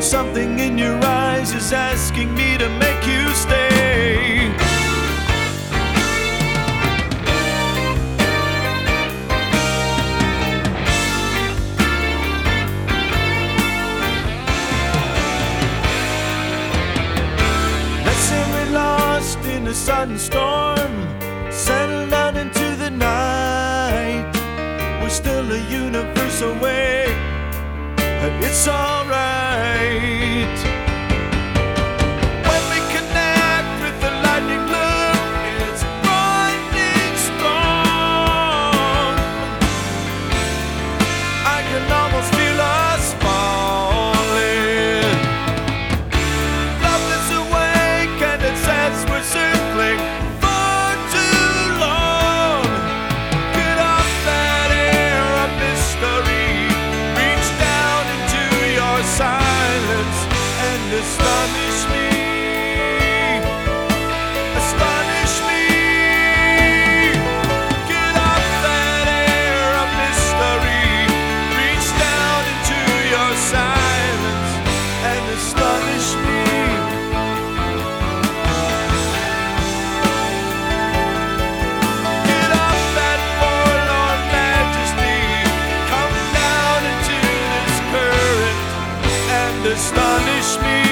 Something in your eyes is asking me to make you stay. Let's say we're lost in a sudden storm, settled out into the night. We're still a universe away, and it's alright. When we connect with the lightning loop, it's blinding strong. I can almost feel us falling. Love is awake and it says we're circling for too long. Get off that air of mystery, reach down into your silence and astonish me. Astonish me. Get off that air of mystery, reach down into your silence and astonish me. Get off that forlorn majesty, come down into this current and astonish me.